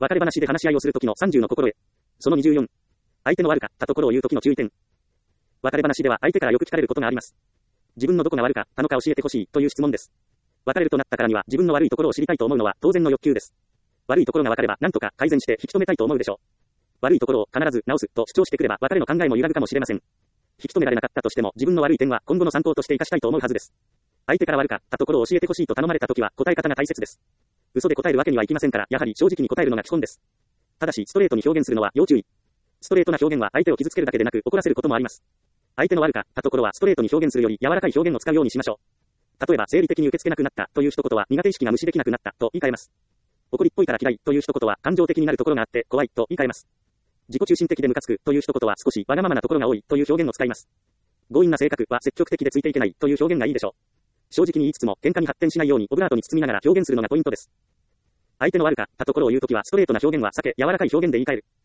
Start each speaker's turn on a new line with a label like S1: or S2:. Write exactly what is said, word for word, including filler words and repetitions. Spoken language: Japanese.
S1: 別れ話で話し合いをするときのさんじゅうの心得。そのにじゅうよん。相手の悪かったところを言うときの注意点。別れ話では相手からよく聞かれることがあります。自分のどこが悪かったのか教えてほしいという質問です。別れるとなったからには自分の悪いところを知りたいと思うのは当然の欲求です。悪いところが分かれば何とか改善して引き止めたいと思うでしょう。悪いところを必ず直すと主張してくれば別れの考えも揺らぐかもしれません。引き止められなかったとしても自分の悪い点は今後の参考として生かしたいと思うはずです。相手から悪かったところを教えてほしいと頼まれたときは答え方が大切です。嘘で答えるわけにはいきませんから、やはり正直に答えるのが基本です。ただしストレートに表現するのは要注意。ストレートな表現は相手を傷つけるだけでなく怒らせることもあります。相手の悪かったところはストレートに表現するより柔らかい表現を使うようにしましょう。例えば生理的に受け付けなくなったという一言は苦手意識が無視できなくなったと言い換えます。怒りっぽいから嫌いという一言は感情的になるところがあって怖いと言い換えます。自己中心的でムカつくという一言は少しわがままなところが多いという表現を使います。強引な性格は積極的でついていけないという表現がいいでしょう。正直に言いつつも喧嘩に発展しないようにオブラートに包みながら表現するのがポイントです。相手の悪かったところを言うときはストレートな表現は避け柔らかい表現で言い換える。